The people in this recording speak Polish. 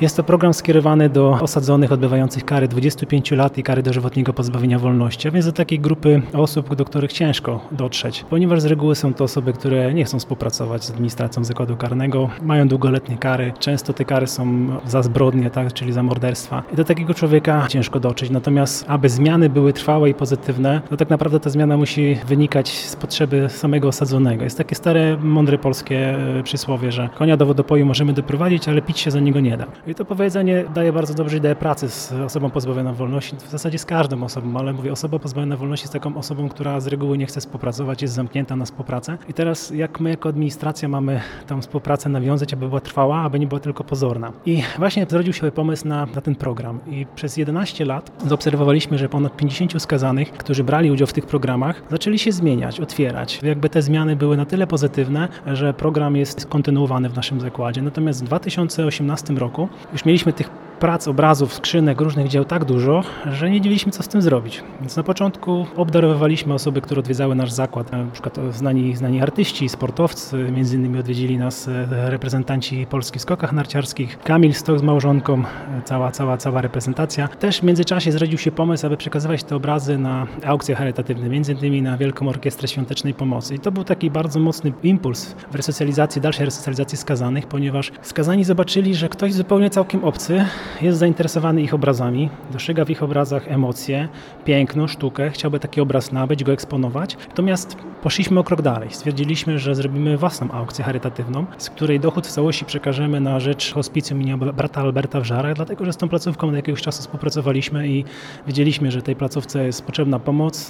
Jest to program skierowany do osadzonych odbywających kary 25 lat i kary dożywotniego pozbawienia wolności, a więc do takiej grupy osób, do których ciężko dotrzeć, ponieważ z reguły są to osoby, które nie chcą współpracować z administracją zakładu karnego, mają długoletnie kary, często te kary są za zbrodnie, tak, czyli za morderstwa i do takiego człowieka ciężko dotrzeć. Natomiast aby zmiany były trwałe i pozytywne, to tak naprawdę ta zmiana musi wynikać z potrzeby samego osadzonego. Jest takie stare, mądre polskie przysłowie, że konia do wodopoju możemy doprowadzić, ale pić się za niego nie da. I to powiedzenie daje bardzo dobrze ideę pracy z osobą pozbawioną wolności, w zasadzie z każdą osobą, ale mówię, osoba pozbawiona wolności jest taką osobą, która z reguły nie chce współpracować, jest zamknięta na współpracę. I teraz jak my jako administracja mamy tą współpracę nawiązać, aby była trwała, aby nie była tylko pozorna. I właśnie zrodził się pomysł na ten program. I przez 11 lat zaobserwowaliśmy, że ponad 50 skazanych, którzy brali udział w tych programach, zaczęli się zmieniać, otwierać. Jakby te zmiany były na tyle pozytywne, że program jest kontynuowany w naszym zakładzie. Natomiast w 2018 roku już mieliśmy tych prac, obrazów, skrzynek, różnych dzieł tak dużo, że nie wiedzieliśmy, co z tym zrobić. Więc na początku obdarowywaliśmy osoby, które odwiedzały nasz zakład, na przykład znani artyści, sportowcy, między innymi odwiedzili nas reprezentanci Polski w skokach narciarskich, Kamil Stoch z małżonką, cała reprezentacja. Też w międzyczasie zrodził się pomysł, aby przekazywać te obrazy na aukcje charytatywne, między innymi na Wielką Orkiestrę Świątecznej Pomocy. I to był taki bardzo mocny impuls w resocjalizacji, dalszej resocjalizacji skazanych, ponieważ skazani zobaczyli, że ktoś zupełnie całkiem obcy jest zainteresowany ich obrazami, dostrzega w ich obrazach emocje, piękno, sztukę, chciałby taki obraz nabyć, go eksponować. Natomiast poszliśmy o krok dalej. Stwierdziliśmy, że zrobimy własną aukcję charytatywną, z której dochód w całości przekażemy na rzecz hospicjum imienia brata Alberta w Żarach, dlatego że z tą placówką od jakiegoś czasu współpracowaliśmy i wiedzieliśmy, że tej placówce jest potrzebna pomoc.